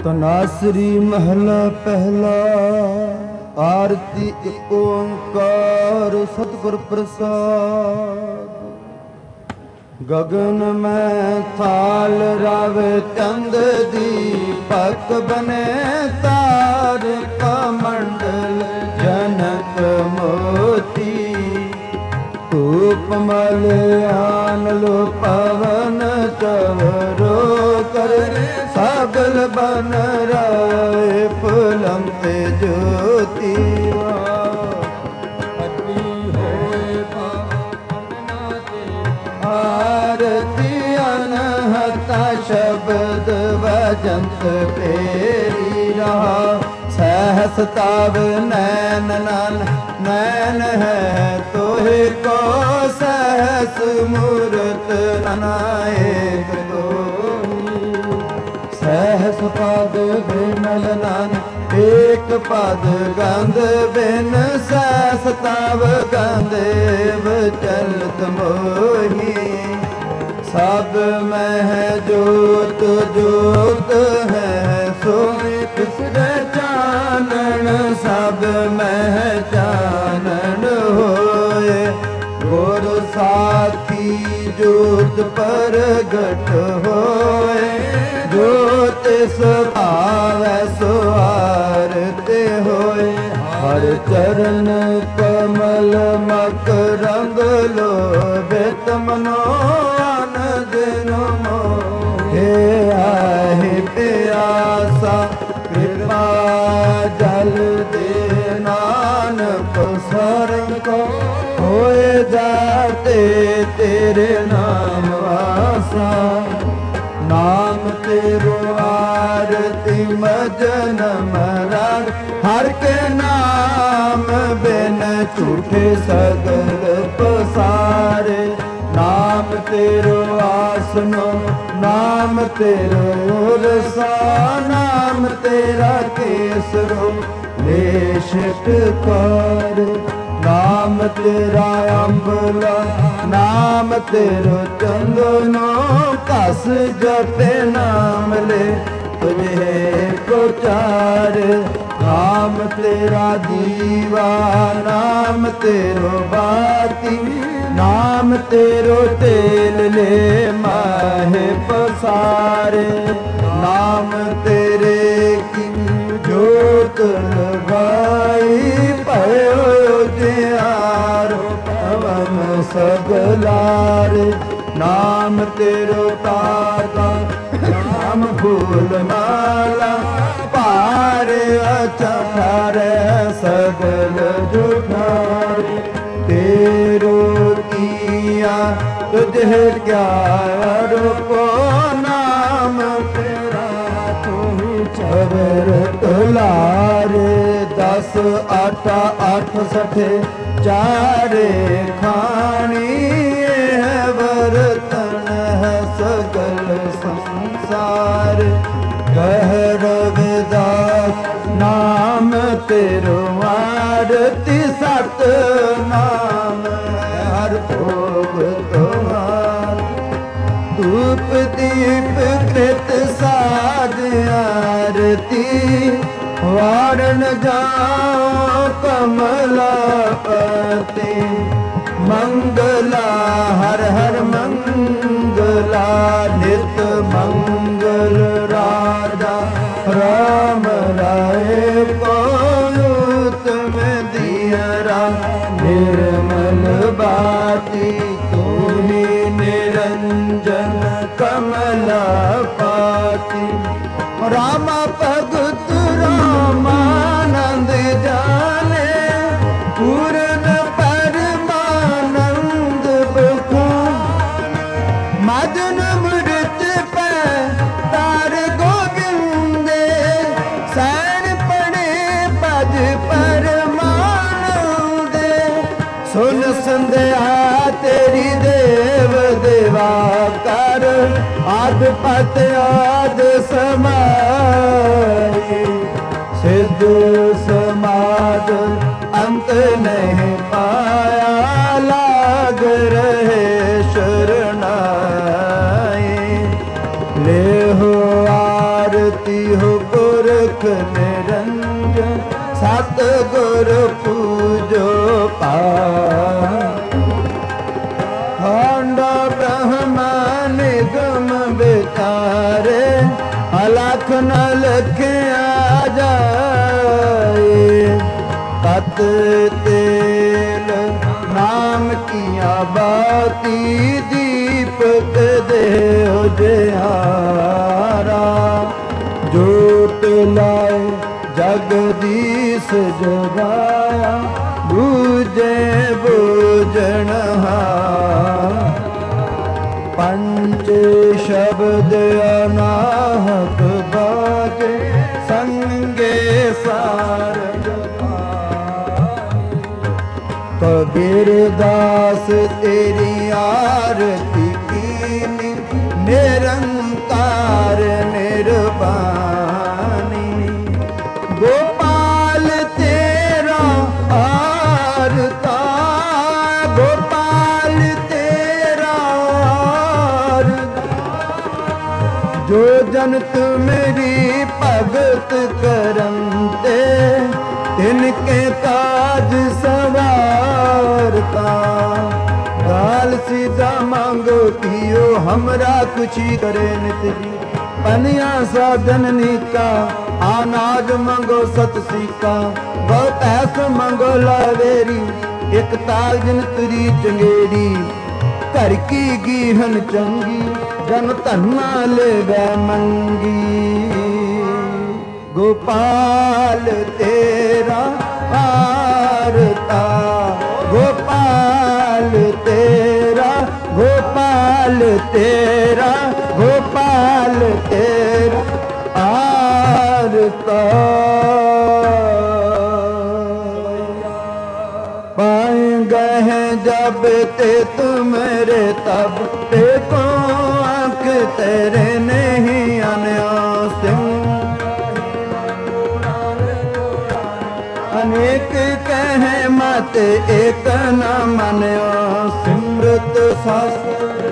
ਧਨਾਸਰੀ ਮਹਲਾ ਪਹਿਲਾ। ਆਰਤੀ ਇੱਕ ਓੰਕਾਰ ਸਤਿਗੁਰ ਪ੍ਰਸਾਦ। ਗਗਨ ਮੈਂ ਥਾਲ ਰਵ ਚੰਦ ਦੀਪਕ ਬਨੇ ਤਾਰ ਕਮੰਡਲ ਜਨਕ ਮੋਤੀ। ਧੂਪ ਮਲ ਆਨ ਲੋ ਪਵਨ ਚਵਰੋ ਕਰ ਸਗਲ ਬਨ ਰਾਏ ਫੁਲਮ ਤੇ ਜੋਤੀ। ਆਰਤੀ ਅਨਹਤਾ ਸ਼ਬਦ ਵਜੰਤ ਪੇਰੀ ਰਹਾ। सहस ताव नैन नन नैन है तोहे को सहस मूरत ननाएक तोही। सहस पद बिमल नन एक पद गंध बिन सहस ताव गंधेव चलत मोही। सब मह जोत जोत है सो किसने चानन सब मह चानन होए। गुर साखी जोत परगट होए। जो तिस भावै सो आरते होए। हर चरण कमल मकरंद लोभित मनो हे आहे प्यासा कृपा जल दे नानक सरन को होए जाते तेरे नाम वासा। नाम तेरो आरती मजन मराग हर के नाम बिन झूठे सगल पसारे। नाम तेरो आसनो नाम तेरो रसा नाम तेरा केसरो लेशित कर। नाम तेरा अम्बला नाम तेरो चंदनो कस जपे नाम ले तुझे को चार। नाम तेरा दीवा नाम तेरो बाती नाम तेरो तेल ले माहे पसारे। नाम तेरे की जोत लगाई भयो जियारो पवन सगलारे। नाम तेरो ताता नाम फूल माला पारे अचारे सगल जुठारे। तेरो किया तुझे क्या रूपो नाम तेरा तू चवर तुलारे। 10 8 8 सठे चारे खानी है बर्तन है सगल संसार। कह रविदास नाम तेरो आरती सत नाम हर भोग तुम्हार। धूप दीप कृत साध आरती वारण जाओ कमलापति। मंगला हर हर मंगला नित मंगल राजा राम राय पौत में दियरा। निर्मल बाती तू ही निरंजन कमला पाती। रामा भगत रामानंद जाने पूर्ण परमानंद बखान। मदन मृत पे तार गोविंदे सैन पड़े पद परमानंदे। सुन संध्या तेरी देव देवा कर आद पत आद समाई। सिद्ध समाद अंत नहीं पाया लाग रहे शरणाई। ले हो आरती हो को मुख निरंजन सतगुर पूजो पार। खंड ब्रह्म निगम विचारे अलख न लखिया जाए। तत तेल नाम किया बाती दीपक देव जिहारा। जोत लाए जगदीश जगाया बूझे बूझनहार। पंच शब्द अनाहत बाजे संगे सारग कबीर दास तेरी आरती कीनी निरंकार निर्वाणी। गोपाल तेरा आरता गोपाल तेरा आरता। जो जन तुमरी भगत करंते तिनके काज सवारता। गाल सीधा मांगो पियो हमरा खुशी करे नित जी। पनिया साधन नीका अनाज मंगो सत सीका। बहुत ऐस मंगो लावेरी एक ताल जिन तुरी चंगेरी। घर की गीहन चंगी जन धन्ना ले वै मंगी। गोपाल तेरा आरता गोपाल तेरा गोपाल तेरा गोपाल तेरा आरता। पाएंगे जब ते तुम्हारे तब ते को आँख तेरे नहीं अनयासिम। अनेक कहे मत एक न मान्यो। सिमृत शास्त्र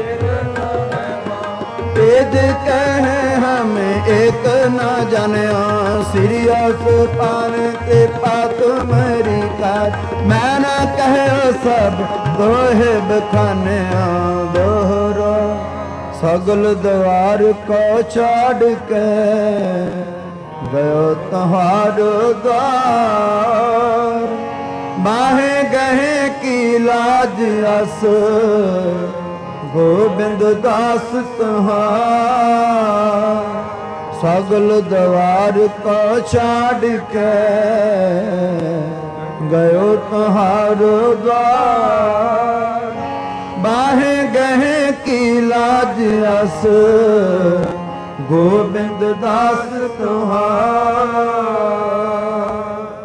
वेद कहे हम एक न जान्यो। सिरियस पान के पात मरी कार मैं न कहो सब दोहे बखाने दोहरा। सगल द्वार को छाड़ के गयो तुम्हारो द्वार। बाहे गहे की लाज अस गोबिंद दास तुम्हार। सगल द्वार को छाड़ के गयो तुम्हारो द्वार। बाहे गहे की लाज अस गोबिंद दास तुम्हार।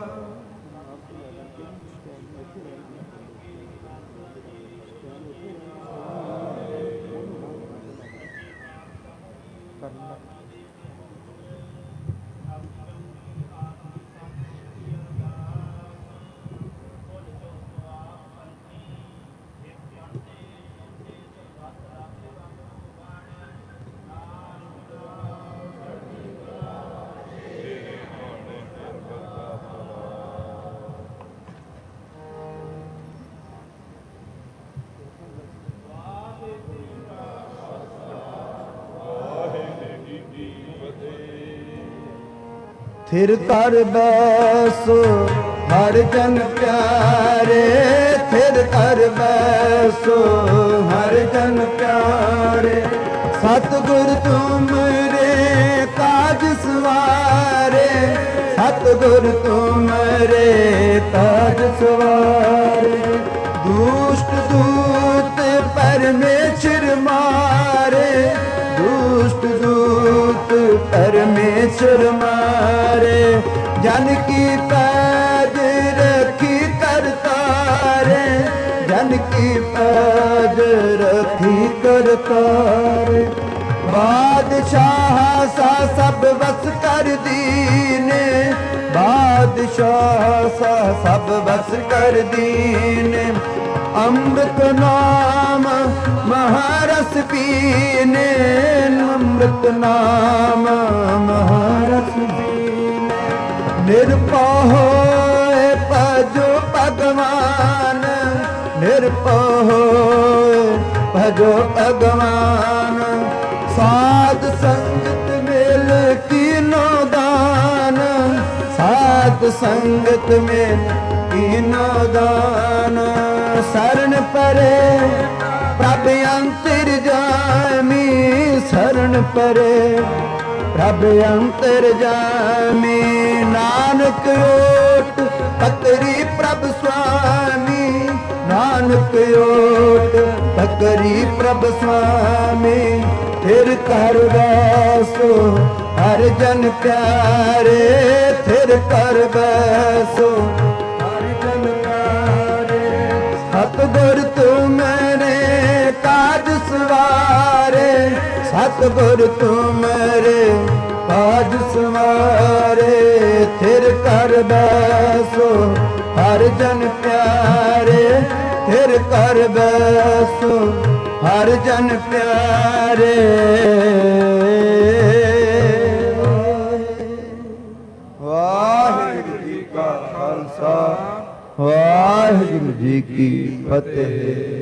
थिर कर बैसो हर जन प्यारे। थिर कर बैसो हर जन प्यारे। सतगुर तुमरे काज सवारे। सतगुर तुमरे काज सवारे। दुष्ट दूत परमेश्वर मारे। दुष्ट दूत परमेश्वर मारे। जन की पैज रखी करतारे। जन की पैज रखी करतारे। बादशाह सा सब बस कर दीने। बादशाह सा सब बस कर दीने। अमृत नाम महारस पीने। अमृत नाम महारस पीने। ਨਿਰਭਉ ਹੋਏ ਭਜੋ ਭਗਵਾਨ, ਨਿਰਭਉ ਹੋਏ ਭਜੋ ਭਗਵਾਨ। ਸਾਧ ਸੰਗਤ ਮਿਲ ਕੀਨੋ ਦਾਨ, ਸਾਧ ਸੰਗਤ ਮਿਲ ਕੀਨੋ ਦਾਨ। ਸਰਣ ਪਰੇ ਪ੍ਰਭ ਅੰਤਰ ਜਾਮੀ, ਸਰਣ ਪਰੇ ਪ੍ਰਭ ਅੰਤਰ ਜਾਮੀ। ਨਾਨਕ ਓਟ ਪਕਰੀ ਪ੍ਰਭ ਸੁਆਮੀ, ਨਾਨਕ ਓਟ ਪਕਰੀ ਪ੍ਰਭ ਸੁਆਮੀ। ਫਿਰ ਕਰ ਵੈਸੋ ਹਰ ਜਨ ਪਿਆਰੇ, ਫਿਰ ਕਰ ਵੈਸੋ ਹਰ ਜਨ ਪਿਆਰੇ। ਸਤਿਗੁਰ ਤੂੰ ਮੇਰੇ ਕਾਜ ਸਵਾਰੇ, ਸਤਿਗੁਰ ਤੂੰ ਮੇਰੇ ਕਾਜ ਸਵਾਰੇ। ਫਿਰ ਕਰ ਬੈਸੋ ਹਰ ਜਨ ਪਿਆਰੇ, ਫਿਰ ਕਰ ਬੈਸੋ ਹਰ ਜਨ ਪਿਆਰੇ। ਵਾਹਿਗੁਰੂ ਜੀ ਕਾ ਖਾਲਸਾ, ਵਾਹਿਗੁਰੂ ਜੀ ਕੀ ਫਤਿਹ।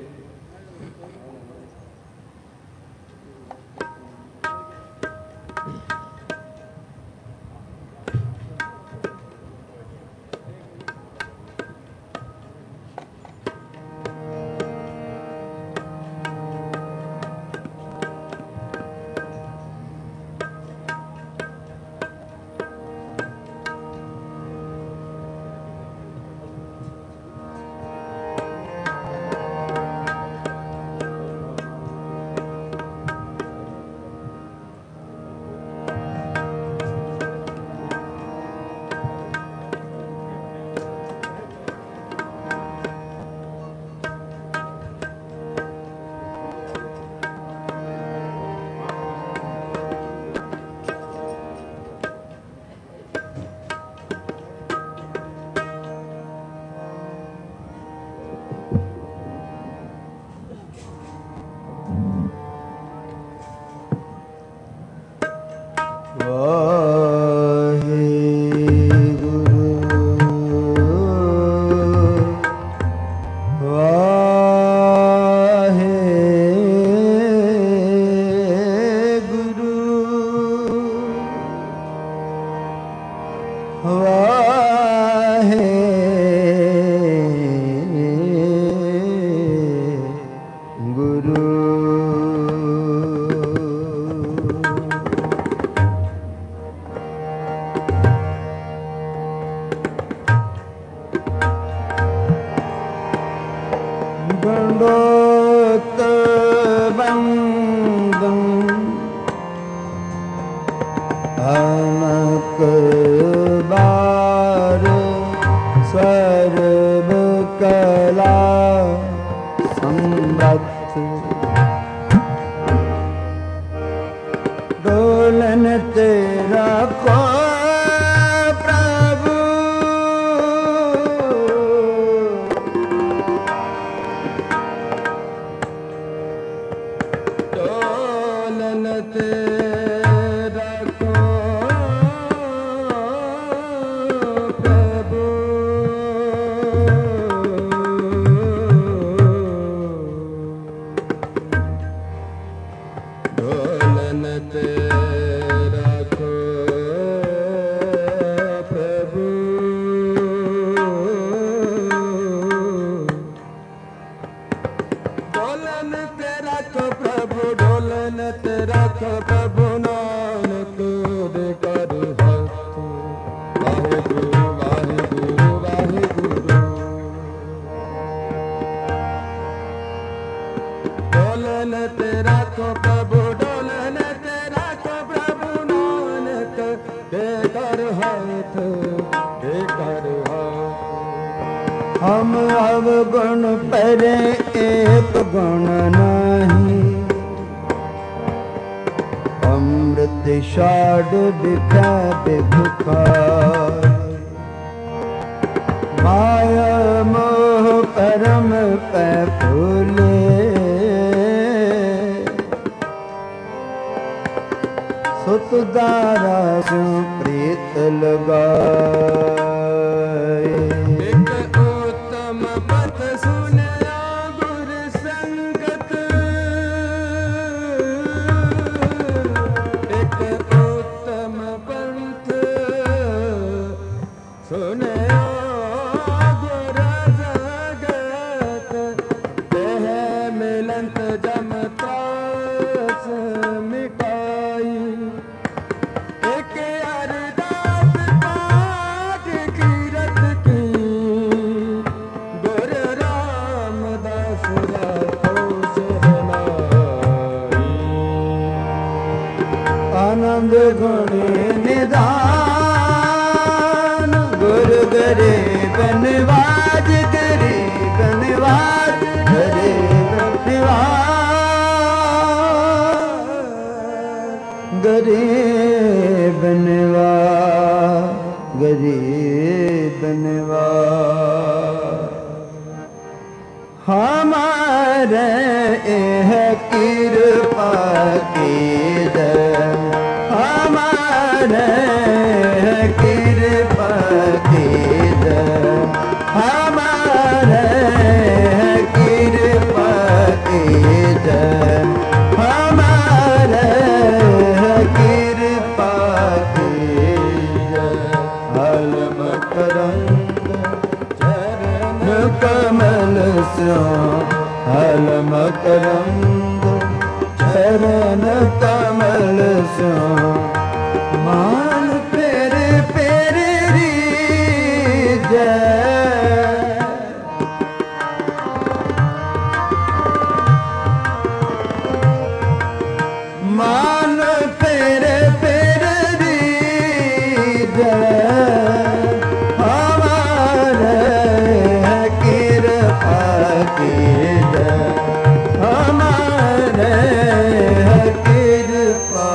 हम अवगुण परे एक गुण नहीं, अमृत छाड़ बिखा बिभुखार। माया मोह परम पै फूले, सुत दारा सु प्रिय प्रीत लगाए। एक उत्तम पथ सुनया गुर संगत, एक उत्तम पंथ सुनया गुर जगत, तेह मिलंत जम त्रास मिटाई। एक अरदास पाठ कीरत की, गुर रामदास राखो शरनाई। आनंद गुणी निधान गुरु गरीब निवाज, गरीब निवाज, गरीब निवाज, गरीब निवाज, गरीब निवाज। हमारे एह कृपा कीजय, हमारे कृपा कीजय, हमारे कृपा कीजय, हमारे कृपा कीजय। हलम करंग चरण कमल स्यो, हलम करंग चरण कमल स्यो। मान पेरे पेरे रीजय, मान पेरे पेरे रीजय। हमारे कृपा कीजय, हमारे कृपा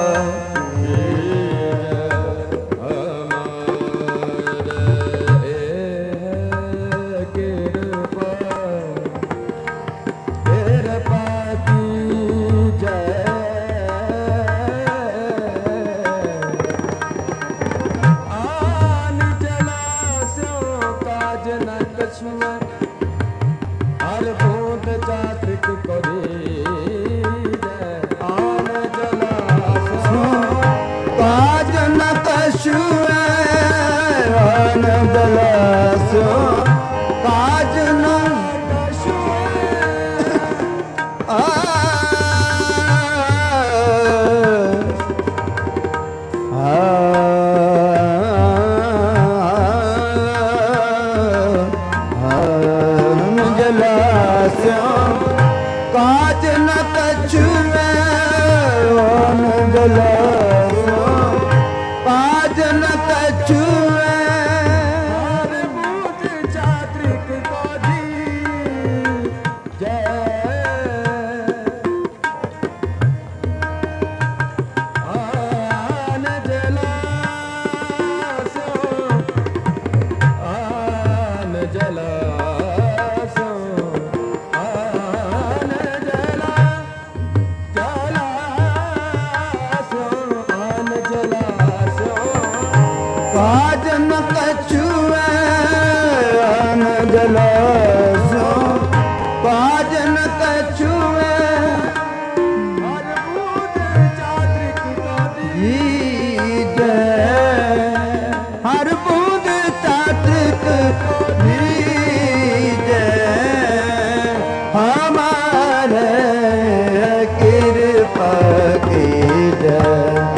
हर बूंद चात्रिक करे आन जलासो। काज न कछु आन जलासो, काज न कछु काज न कछु आन जलासो, काज न कछु हर बूंद चात्रिक को जय। आन जलासो, आन जलासो, आन जला जलासो, आन जलासो। काज न कछु आन जलासो, काज न कछु हर बूंद चात्रिक को कीजय। हर बूंद चात्रिक कीजय, हमारे कृपा कीजय,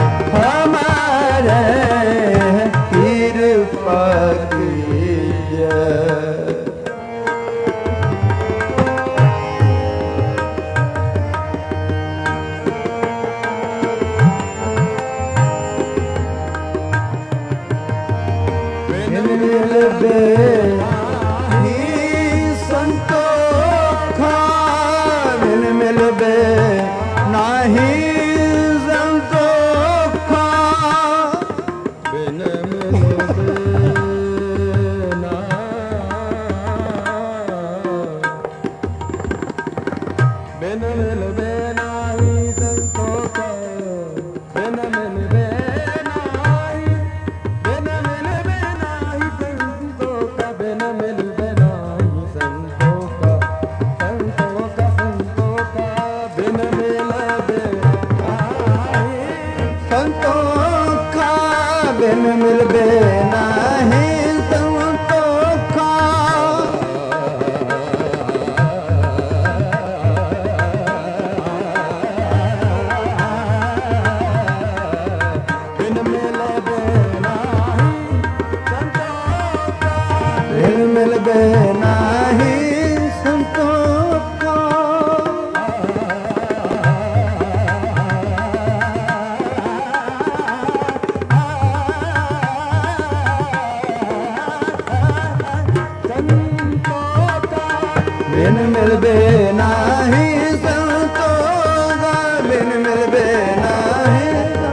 हमारे कृपा कीजय। मिलबे ही संतोखा, मिलबे नाही संतोखा। बिन मिलबे ना, बिन मिलबे नाही संतोखा, बिन मिलबे नाही, मिलबे नाही संतोखा। बिन मिलबे नाही संतोखा, बिन मिलबे नाही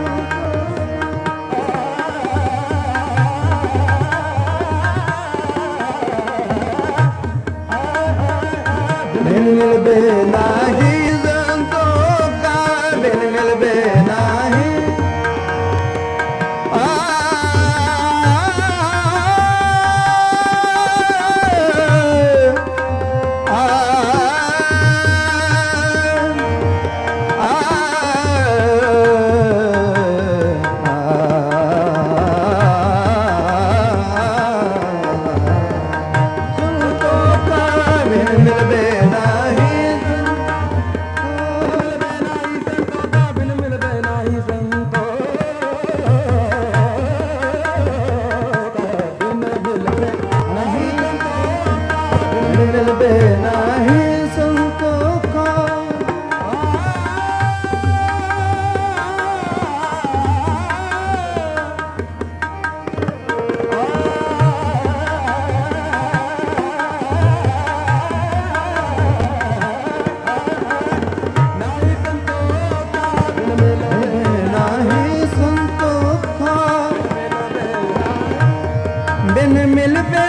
बिन मिलबे नाही संतोखा, बिन मिलबे नाही मिलबे नाही संतोखा। बिन मिलबे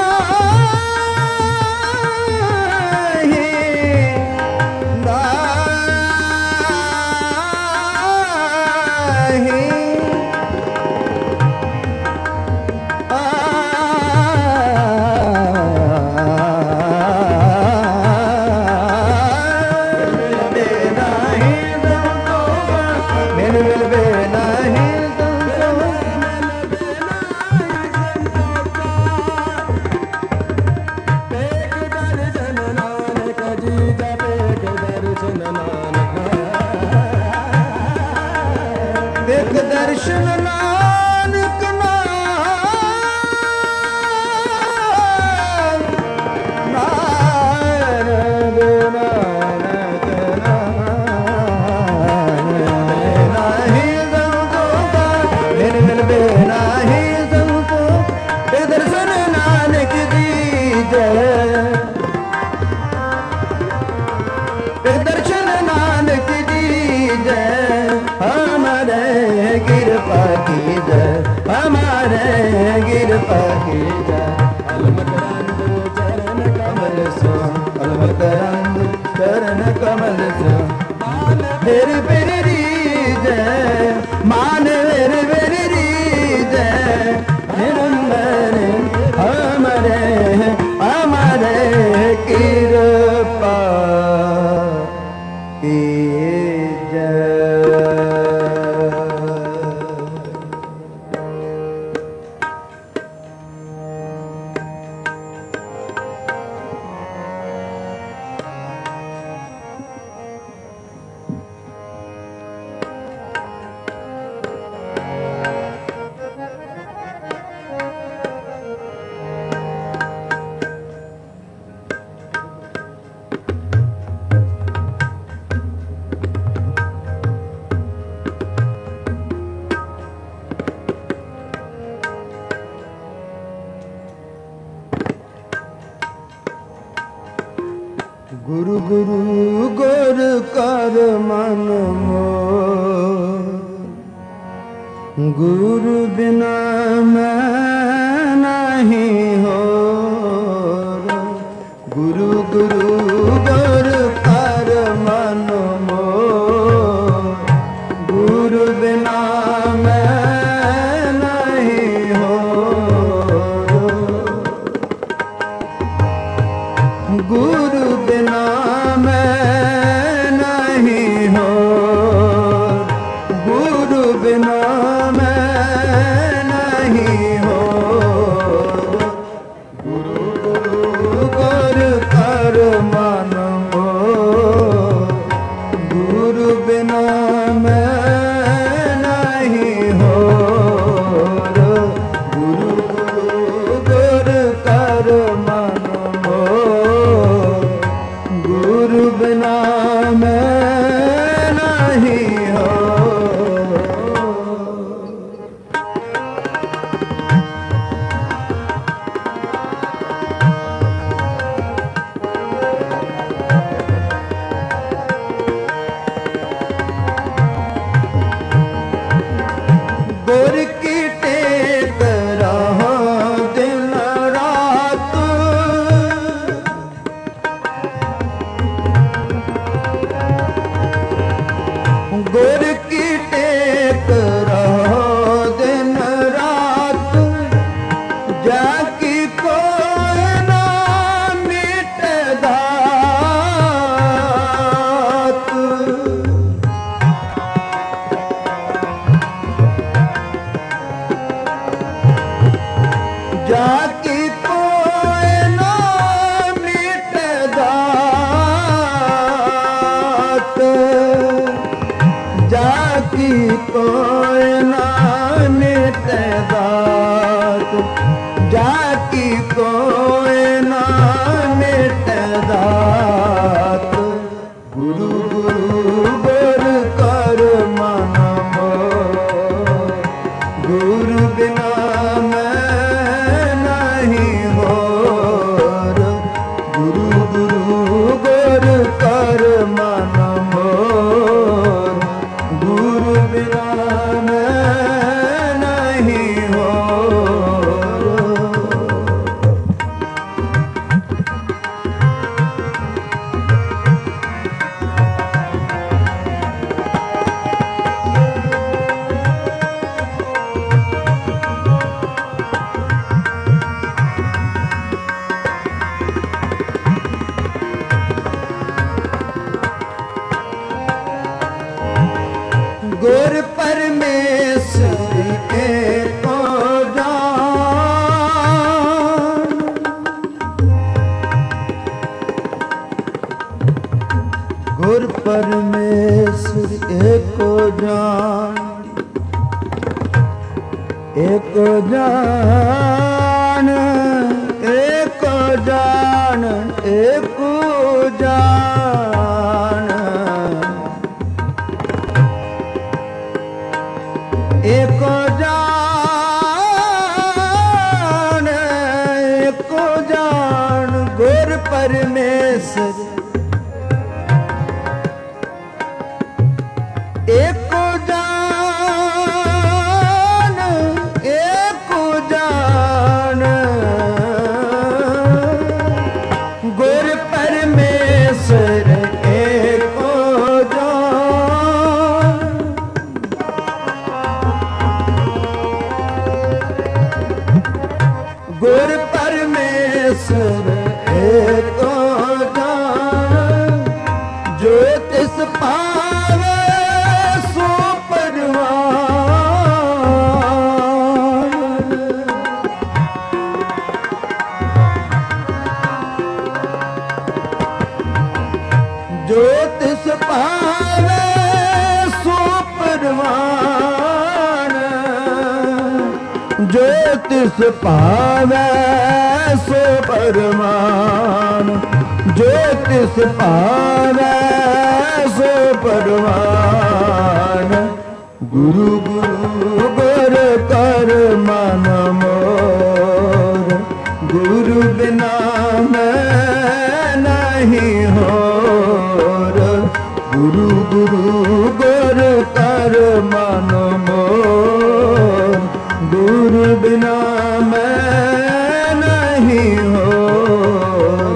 देख दर्शन नानक नानक नानक नाही संतोखा, बिन मिलबे नाही संतोखा। देख दर्शन नानक जी जय, देख दर्शन नानक जी जय, हमारे कृपा की जय, हमारे कृपा की जय। अलमकरंद चरण कमल सो, अलमकरंद चरण कमल सो, मेरी मेरी जय, मान मेरी मेरी जय। निरंतर हमारे हमारे कृपा की गुरु गुरु गुर कर मन मोर, गुरु बिना मैं नहीं हो। गुरु गुरु गुर कर मन मोर, गुरु बिना मैं नहीं हो। गुरु बिना मैं नहीं हो, गुरु बिना मैं नहीं जाकी कोई ना मिटे दात, जाकी कोई ना मिटे दात, जाकी कोई ना मिटे दात। गुरु गुरु गुर कर मन मोर, गुरु बिना मैं नहीं होर। गुरु गुरु गुर कर मन मोर, गुरु बिना मैं नहीं होर। गुर परमेश्वर एको जान, गुर परमेश्वर एको जान, एको जान, एको जान, एको जान। एको जान, एको जान, गुर परमेश्वर एको जान, एको जान, गुर परमेश्वर एको जान। गुर परमेश्वर एको जान, जो तिस पावे सो परवान। जो तिस पावे सो परवान, जो तिस पावे सो परमान, जो तिस पावे सो परमान। गुरु गुरु गुर कर मन मोर, गुरु बिना मैं नहीं होर। गुरु गुरु गुर कर मन मोर, गुरु बिना मैं नहीं होर।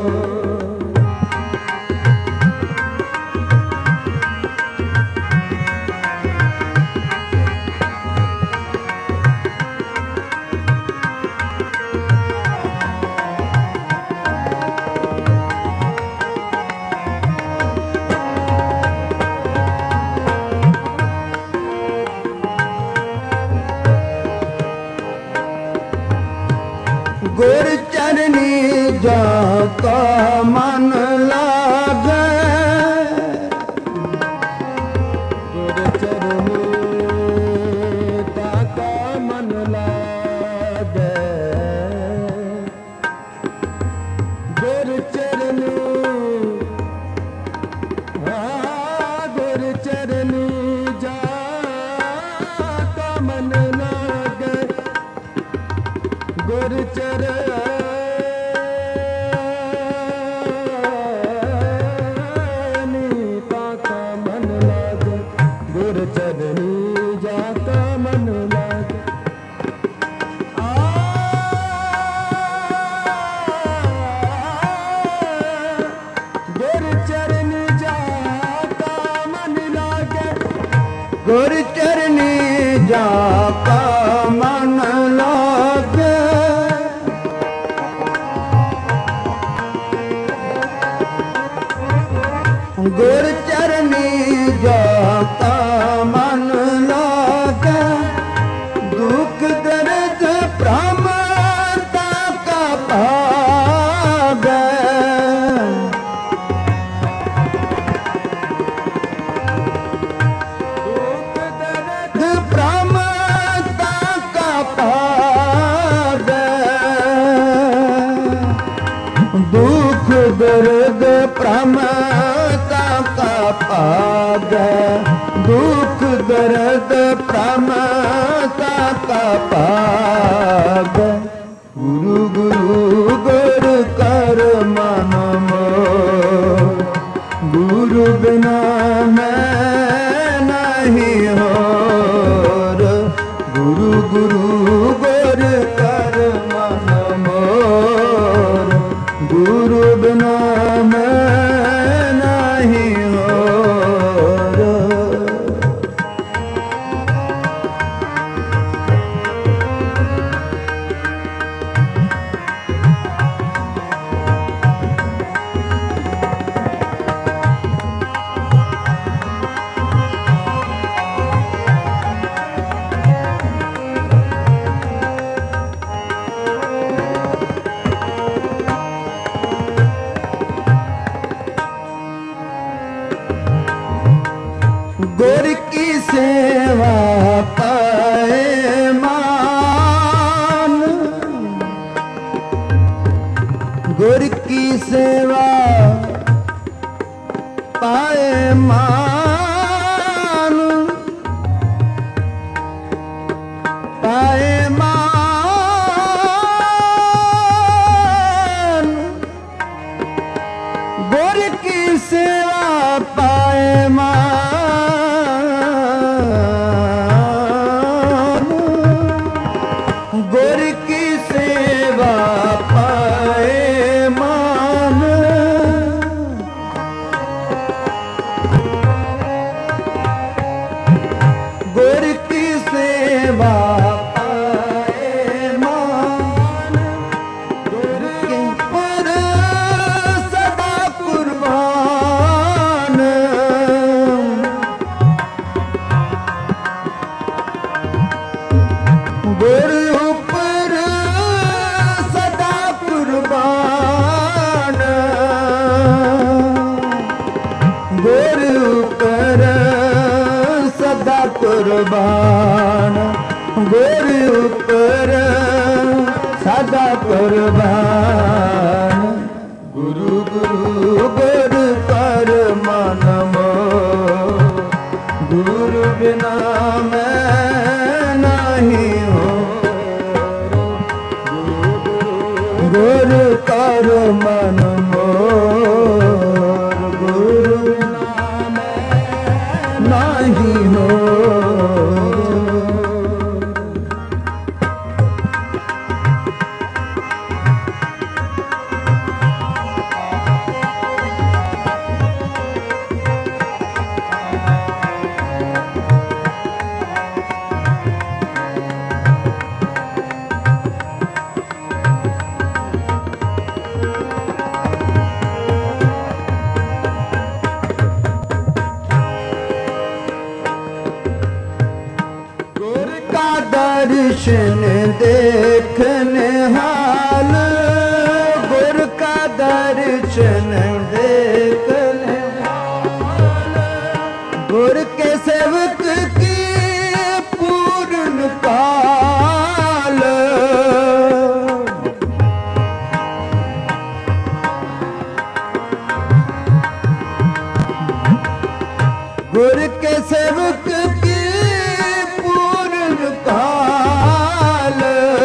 गुर चरनी जाका मन लागे, गुर चरनी ताका मन लागे। गुर चरनी गुर चरनी जाका मन लागे। गुर चरनी ताका मन लागे, गुर चरनी जाका मन लागे। गुर चरनी जाका मन लागे, गुर चरनी जाका मन लागे। गुर चरनी जाका मन लागे। दुख दर्द भ्रम सेवा पाए मान, गुर की सेवा पाए मान, गुर के पर सदा कुर्बान, गुर ऊपर सदा कुर्बान, गुर ऊपर सदा कुर्बान, गुर ऊपर सदा कुर्बान, गुरु गुरु गुरु कर मन मोर, गुरु बिना मैं नहीं हो, गुरु कर मन मोर, गुरु बिना मैं नहीं हो। दर्शन देखने हाल, गुर का दर्शन देखने हाल, गुर के सेवक की पूर्ण पाल, गुर के सेवक की पूर्ण काल,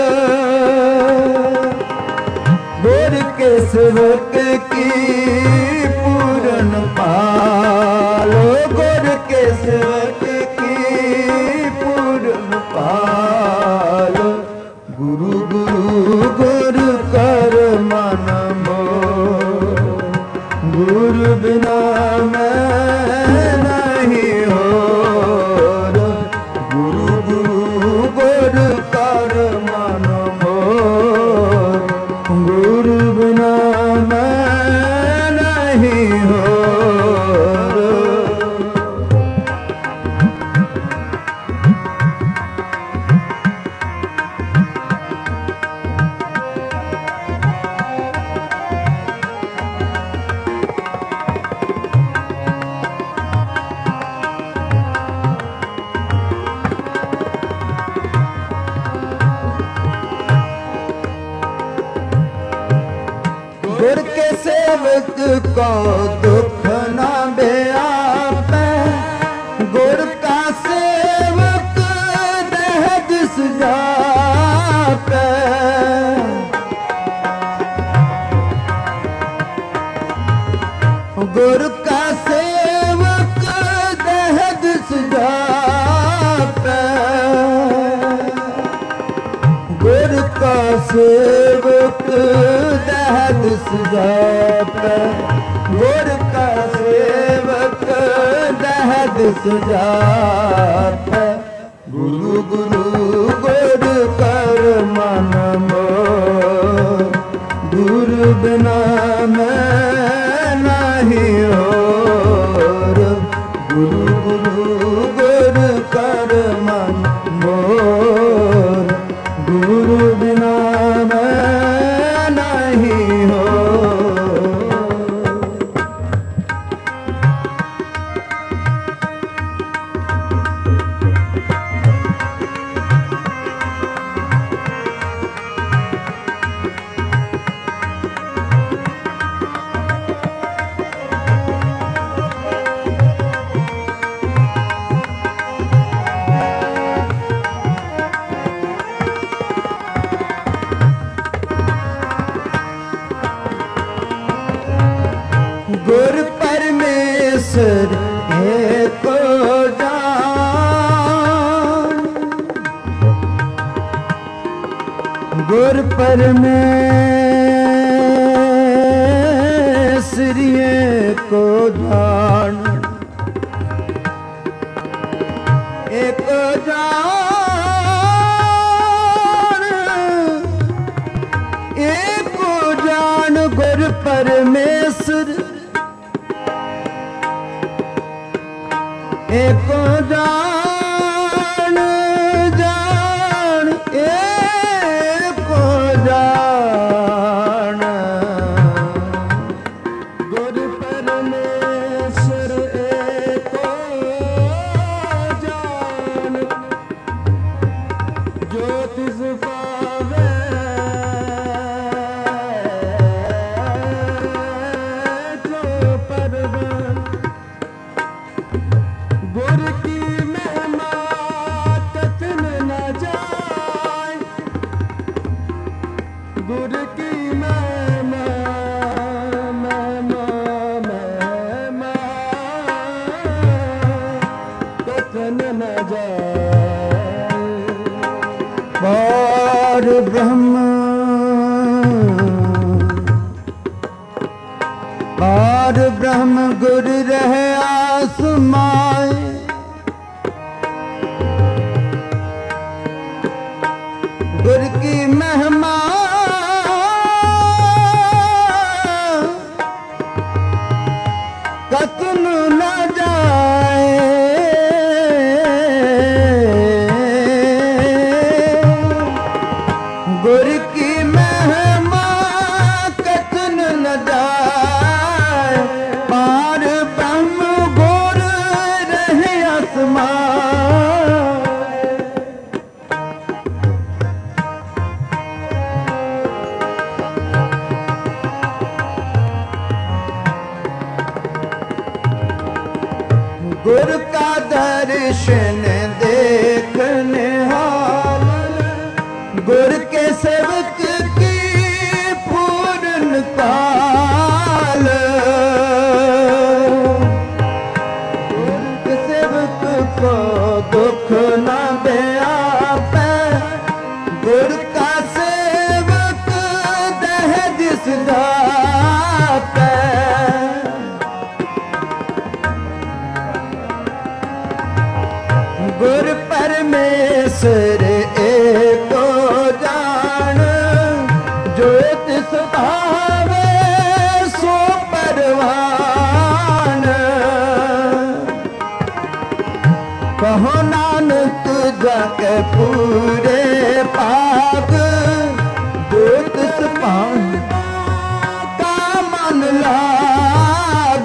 गुर के सेवक की पूर्ण पाल, गुर के सेवक की पूर्ण पाल, गुरु गुरु गुरु कर मन मोर, गुरु बिना मैं नहीं हो, गुरु गुरु गुरु कर मन मोर, गुरु बिना मैं नहीं हो। गुर के सेवक को दुख न व्यापे, गुर का सेवक दहद सुझापे, गुर का सेवक दहद सुझापे, गुर का सेवक दहद सुझापे, गुर का सेवक दहद सुझापे, गुरु गुरु गुरु कर मन मोर, गुरु बिना मैं नहीं हो, गुरु गुरु गुरु कर मन मोर, गुरु बिना मैं नहीं हो। गुर परमेश्वरिये को जान एक जान गुर परमेश्वर एक जान जान एक जान गुर परमेश्वर एक जान जो तिस पावे जो परवान गुर की महिमा कथन न जाए गुर की महिमा महिमा कथन न जाए पार ब्रह्म गुर रहे आसमाए गुर की महिमा कतन न जाए गुर की महिमा कतन न जाए पार ब्रह्म गुर रहे आसमां गुर का दर्शन देखने हाल गुर के सेवक की पूर्ण काल गुर के सेवक को दुख न दे आपे गुर का सेवक दह जिस जाते गुर परमेश्वर एको जान जो तिस भावे सो परवान कहो नानक जाके पूरे पाग जो तिस भावे का मन लाग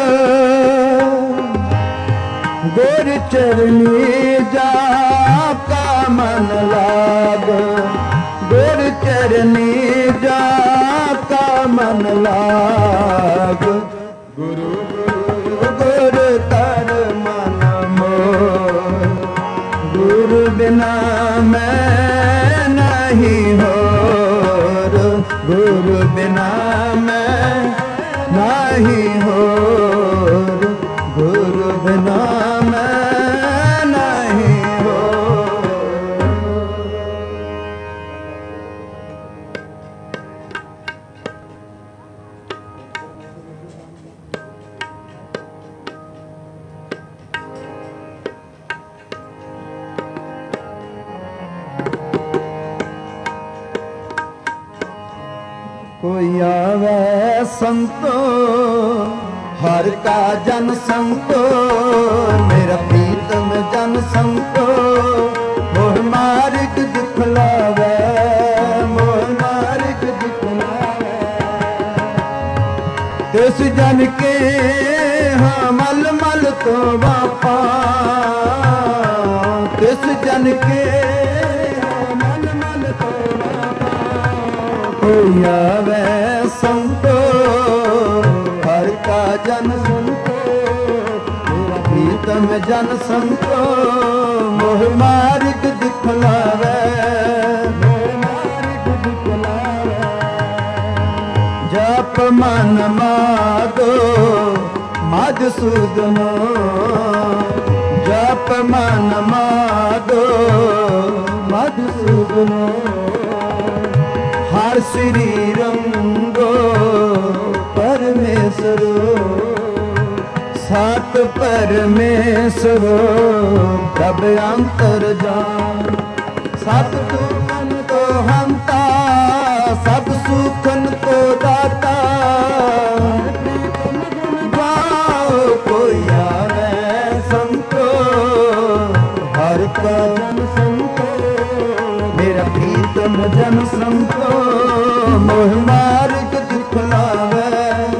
गुर चरनी जा का मन लाग गुर चरनी जा का मन लाग गुरु गुर तर मन मोर गुरु बिना मैं नहीं होर गुरु बिना मैं नहीं होर गुरु बिना कोई आवे संतो हर का जन संतो मेरा प्रीतम जन संतो मोह मार्ग दिखलावे मोह मार्ग दिखलावे तिस जन के हाँ मल मल तो बापा तिस जन के मल मल तो कोई आवे संतो हर का जन संतो मेरा प्रीतम जन संतो मोह मार्ग दिखलावे मोह मार्ग दिखलावे जप मन मागो मधुसूदनो जप मन मागो मधुसूदनो हर श्री रंगो परमेश्वरो सात परमेश्वरो प्रभ अंतर जान सत दुखन को हंता सब सुखन को दाता गाओ कोई आवे संतो हर का जन संतो मेरा प्रीतम जन संतो मोह मार्ग दिखलावे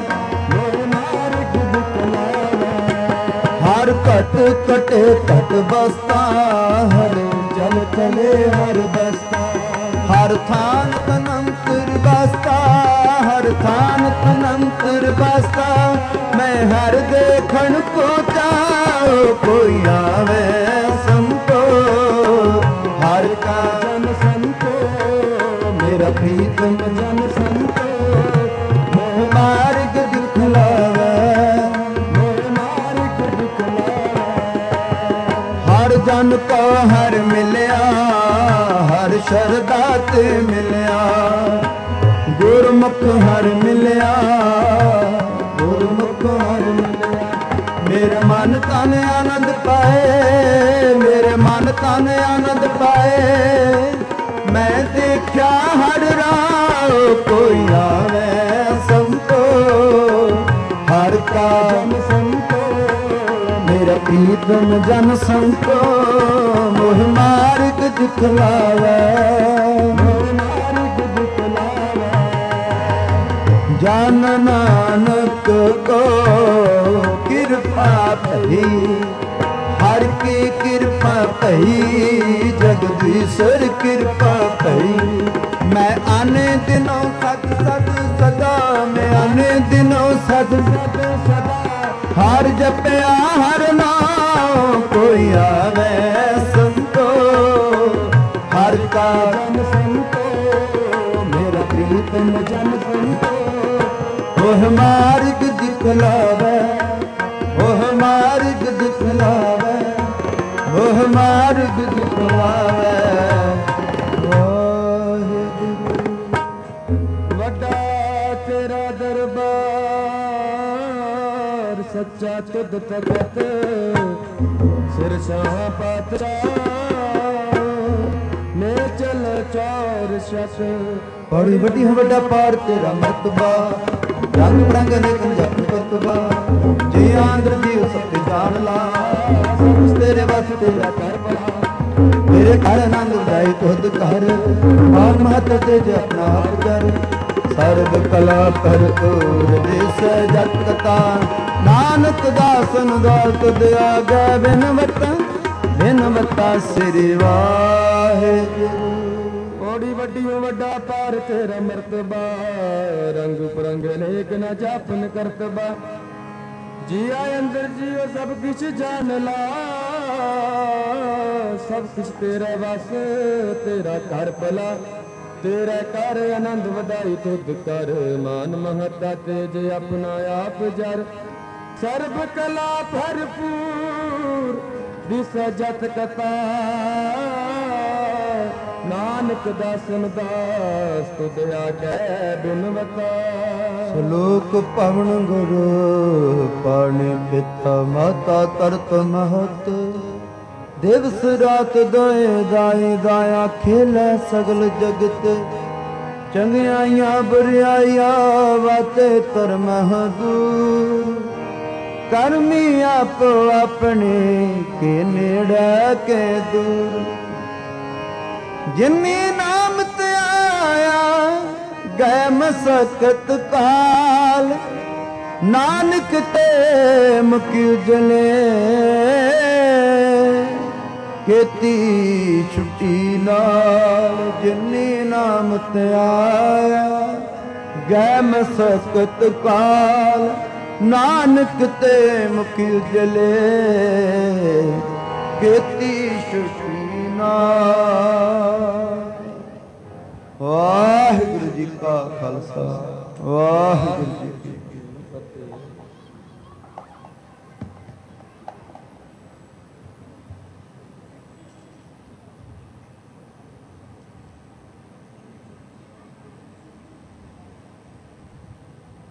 हर कट कटे कट बसता हर चल चले हर बसता हर थान तनंतर बसता हर थान तनंतर बसता मैं हर देखन को चाहो कोई आवे संतो हर का जन संतो मेरा प्रीतम जन संतो मोह मार्ग दिखलावे हर जन को हर मिलया हर शरदा ते मिलया गुरमुख हर मिलया गुरमुख हर मिलया मेरे मन तन आनंद पाए मेरे मन तन आनंद पाए मैं देखा हर राह कोई आवे संतो हर का जन संतो मेरा प्रीतम जन संतो मोह मार्ग दिखलावे जान नानक को कृपा भई हर की कृपा भई जगदीश्वर कृपा भई मैं आने दिनों सद सद सदा मैं आने दिनों सद सद सदा हर जपया हर नाम कोई आवे संतो हर का जन संतो मेरा प्रीतम जन संतो ओह मार्ग दिखलावे ओह मार्ग दिखलावे ओह मार्ग दिखलावे वड्डा तेरा दरबार सच्चा तुद तकत सिर शाह पात्रा ने चल चौर शत बड़ी बड़ी है बड़ा पार तेरा मर्तबा रंग बरंग अनेक जप करतबा जी आंध्र जीव सत्य जान ला तेरे बस तेरा कर बड़ा मेरे घर आनंद उदाई तुद कर और महत तेज अपना आप कर सर्व कला पर तोर देश जत कथा नानक दासन दास दया गे बिनवता श्री वाहिगुरू बड़ी वड्डी वड्डा पार तेरा मर्तबा रंग परंग अनेक न जापन करतबा जिया अंदर जियो सब कुछ जान ला सब कुछ तेरा बस तेरा कर भला तेरा कर आनंद वदाई तुद कर मान महता तेज अपना आप जर सर्व कला भरपूर दिस जत कथा नानक दासन दास तुद आगे बिनवता श्लोक पवन गुरु पाणी पिता माता तरत महत दिवस रात दोए दाई दाया खेलै सगल जगत चंगियाइया बुराइया वाते तरमह दूर करमी आप अपने के नेड़े के दूर जिन्नी नाम ते आया गए मसकत काल नानक ते मुक्ति उजले केती छुट्टी नाल जिन्नी नाम ते आया गए मसकत काल नानक ते मुक्ति उजले केती छुट्टी नाल। वाहिगुरू जी का खालसा वाहिगुरू जी